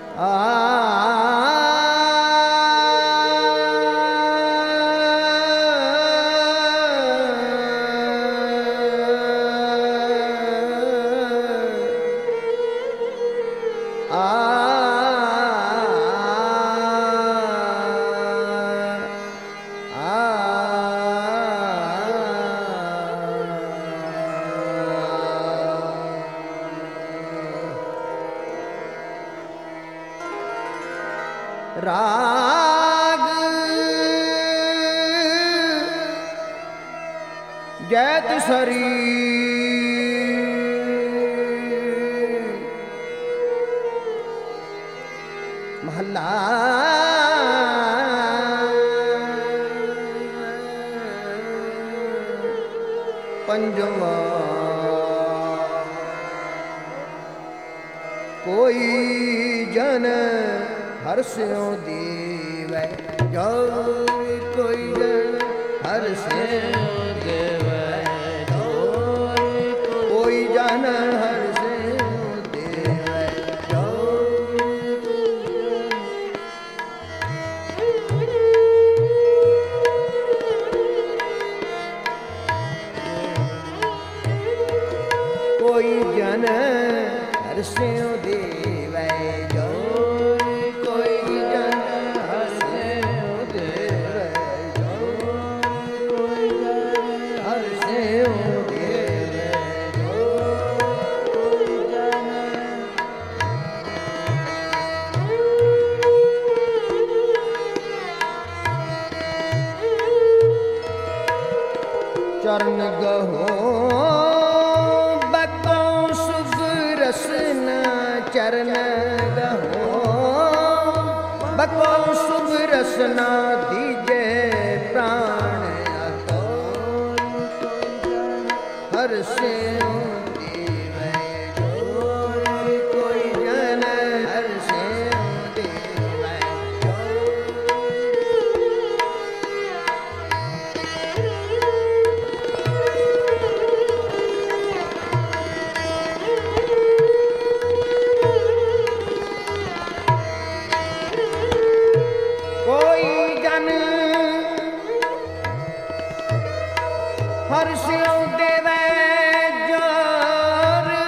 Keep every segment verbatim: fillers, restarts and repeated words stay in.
ਰਾਗ ਜੈਤ ਸਰੀ ਮਹੱਲਾ ਪੰਜਵਾਂ। ਕੋਈ ਜਨ ਹਰ ਸਿਉ ਦੇਵੈ ਜੋ ਕੋਈ ਜਨ ਹਰ ਸਿਉ ਦੇਵੈ ਜੋ ਕੋਈ ਜਨ ਹਰ ਸਿਉ ਦੇਵੈ ਜੋ ਕੋਈ ਜਨ ਹਰ ਸਿਉ ਦੇਵੈ ਜੋ ਚਰਨ ਗਹੋ ਬਕੋ ਸੁਭ ਰਸਨਾ ਚਰਨ ਗਹੋ ਬਕੋ ਸੁਭ ਰਸਨਾ ਦੀਜੇ ਪ੍ਰਾਣ ਅਤੋ ਹਰ ਸਿਉ ਦੇਵੈ ਜੋ ਕੋਈ ਜਨ ਹਰ ਸਿਉ ਦੇਵੈ ਹਰ ਸਿਉ ਦੇਵੈ ਜੋਰ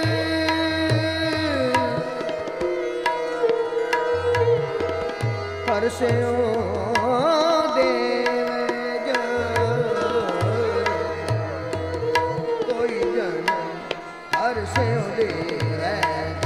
ਹਰ ਸਿਉ ਦੇਵੈ ਜੋਰ ਕੋਈ ਜਨ ਹਰ ਸਿਉ ਦੇਵੈ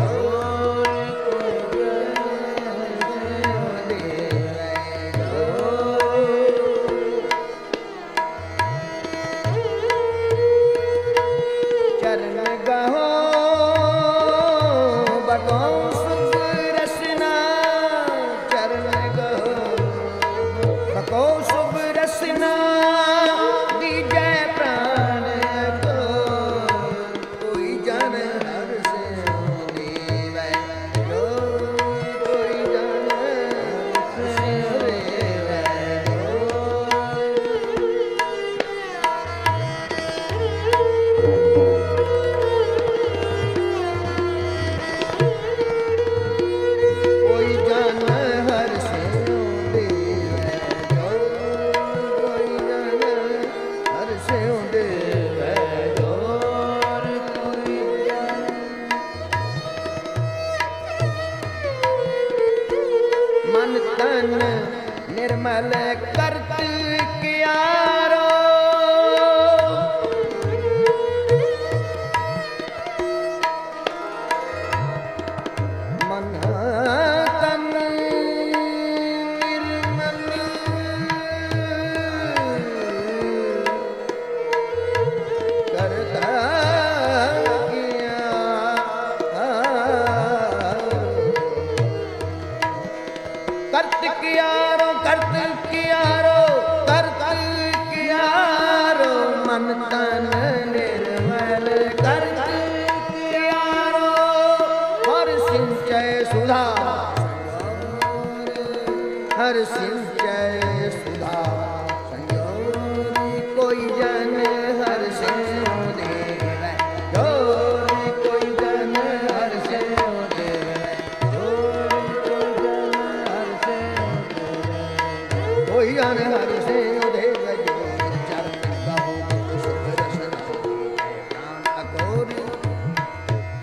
ਮਨ ਤਨ ਨਿਰਮਲ ਕਰਤ ਕਿਆਰੋ ਮਨ ਤਨ ਨਿਰਮਲ ਕਰਤਾ ਕਰਤ ਕਿਆਰੋ ਕਰਤ ਕਿਆਰੋ ਕਰਤ ਕਿਆਰੋ ਮਨ ਤਨ ਨਿਰਮਲ ਕਰਤ ਕਿਆਰੋ ਹਰ ਸਿੰਚੈ ਸੁਧਾ ਹਰ ਸਿੰਚੈ ਸੁਧਾ ਸੰਜੋਰੀ ਕੋਈ ਜਨ ਹਰ ਸਿਉ ਦੇਵੈ ਜੋ ਕੋਈ ਜਨ ਹਰ ਸਿਉ ਦੇਵੈ ਜੋ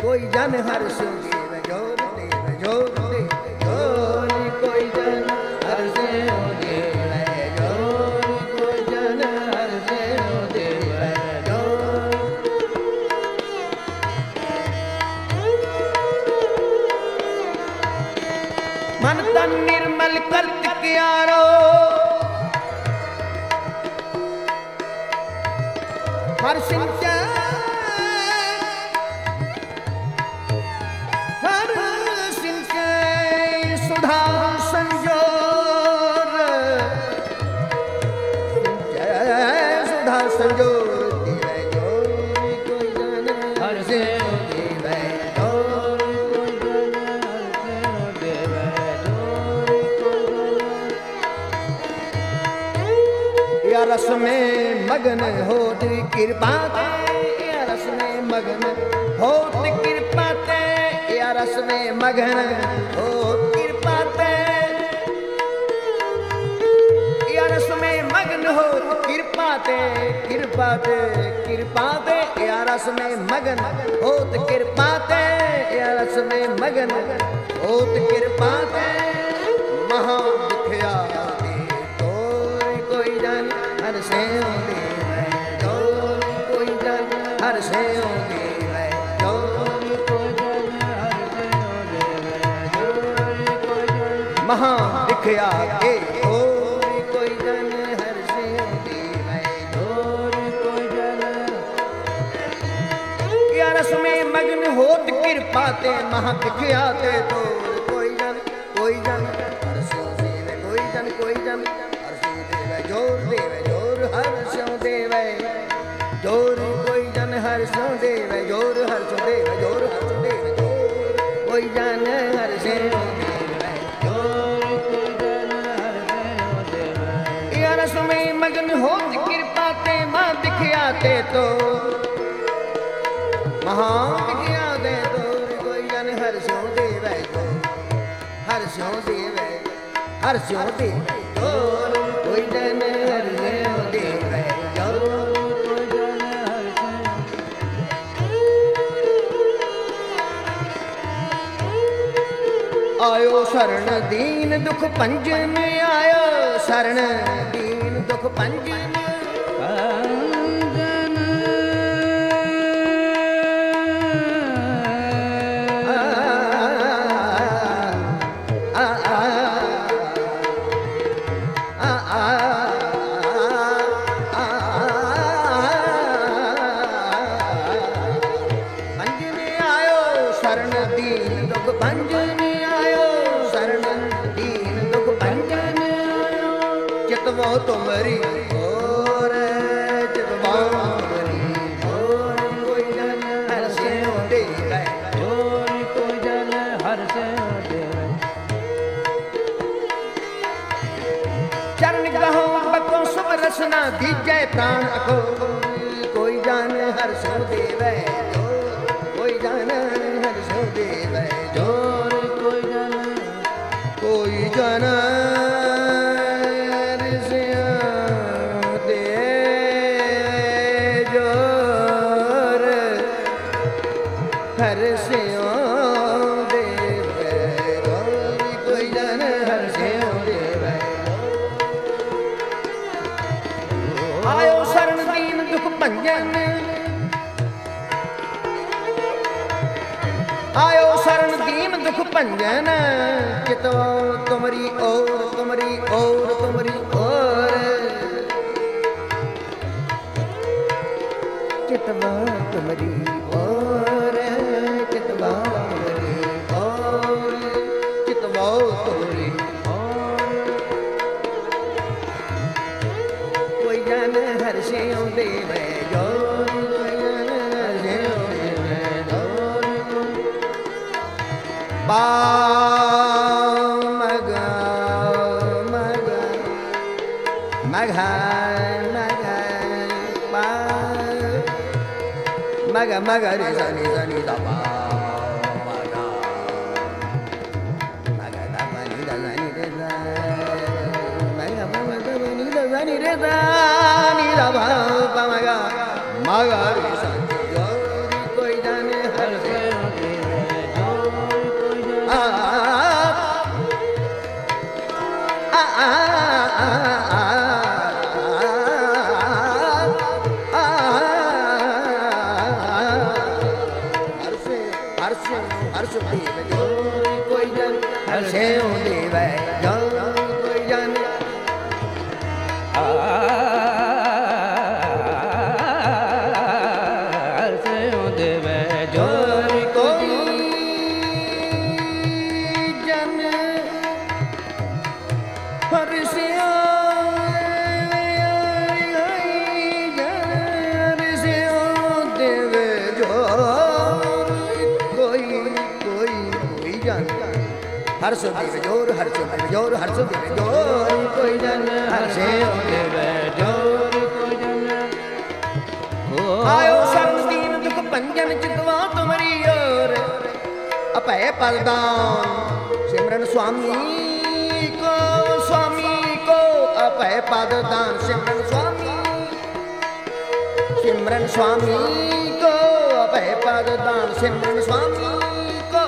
कोई जन हर्ष देव जोर देव जोर देव जोर कोई जन हर्ष देव जोर कोई जन हर्ष देव जोर मन तन निर्मल करत क्यारो हर सिंचा हर सिंचा सुधा संजोर सुधा संजोर देवे जोर कोई जन हर से देवे जोर कोई जन हर से देवे जोर या रस में मगन होत कृपा ते या रस में मगन होत कृपा ते या रस में मगन होत कृपा ते या रस में मगन होत कृपा ते कृपा ते कृपा ते या रस में मगन होत कृपा ते या रस में मगन होत कृपा ते महा दुखया दे तोर कोई जन हर से देवे जोर कोई जन हर से देवे जोर कोई जन हर से देवे जोर कोई जन महा दिखया के जोर कोई जन हर से देवे जोर कोई जन या रस में मग्न होत कृपा ते महा दिखया ते तोर कोई जन कोई जन हर से देवे कोई जन कोई जन हर से देवे जोर देवे हर स्यों देवे जोर कोई जन हर स्यों देवे जोर हर स्यों देवे जोर हर स्यों देवे जोर कोई जन हर स्यों देवे जोर कोई जन हर स्यों देवे या रस में मगन होत कृपा ते मां दिखयाते तो महा दिखयाते तो कोई जन हर स्यों देवे हर स्यों देवे हर स्यों देवे जोर कोई जन हर स्यों देवे आयो शरण दीन दुख पंजन आयो शरण दीन दुख पंजन पंजन आ आ आ आ पंजन आयो शरण दीन दुख पंजन चितवो तुमरी और चितवो तुमरी और कोई जन हर से देवे और कोई जन हर से देवे चरण गहो बको सुभ रसना दीजय प्राण अको कोई जन हर से देवे कोई जन हर से देवे जोर कोई जन कोई जन हर स्यों देवे कोई जन हर स्यों देवे आयो शरण दीन दुख भंजन आयो शरण दीन दुख भंजन चितवो तुमरी और तुमरी और तुमरी और चितवो तुमरी और चितवो तुमरी और चितवो तुमरी और कोई जन हर स्यों देवे जोर कोई जन हर स्यों देवे जोर बा मगा मगा मगा मगा बा मगा मगा रे सनी सनी दा बा मगा मगा दा मनी दा सनी रे दा मगा मगा दा मनी दा सनी रे दा नी दा बा मगा मगा रे सनी कोई जाने हर से हर्ष हर्ष देव जोर कोई जन हर्ष देव जोर कोई जन हर्ष देव जोर हर्ष देव जोर हर्ष देव जोर कोई जन हर्ष देव जोर कोई जन आयो सर्व दीन दुख भंजन चितवा तुम्हारी ओर अपय पलदान सिमरन स्वामी को स्वामी को अपय पलदान सिमरन स्वामी सिमरन स्वामी को अपय पलदान सिमरन स्वामी को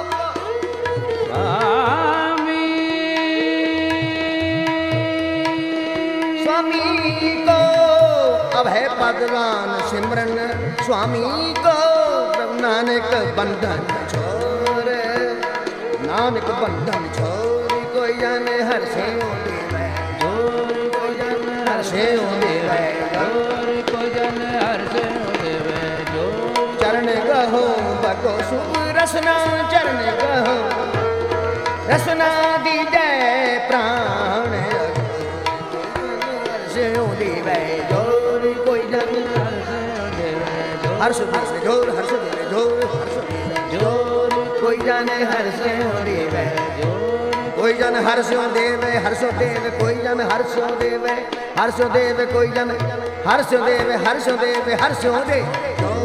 स्वामी को अभय पददान सिमरन स्वामी को नानक बंधन छोड़ नानक बंधन छोड़ कोई जाने हर से देवे जोर कोई जाने हर से देवे जोर कोई जाने हर से देवे जोर चरण गहो बको सुख रसना चरण गहो रसना दी जय प्राण देवे जोर कोई जन हर्ष देव जोर हर्ष देव जोर हर्ष देव जोर कोई जन हर्ष देवे कोई जन हर्ष देवे हर्ष देव कोई जन हर्ष देवे हर्ष देव कोई जन हर्ष देव हर्ष देव हर्ष देव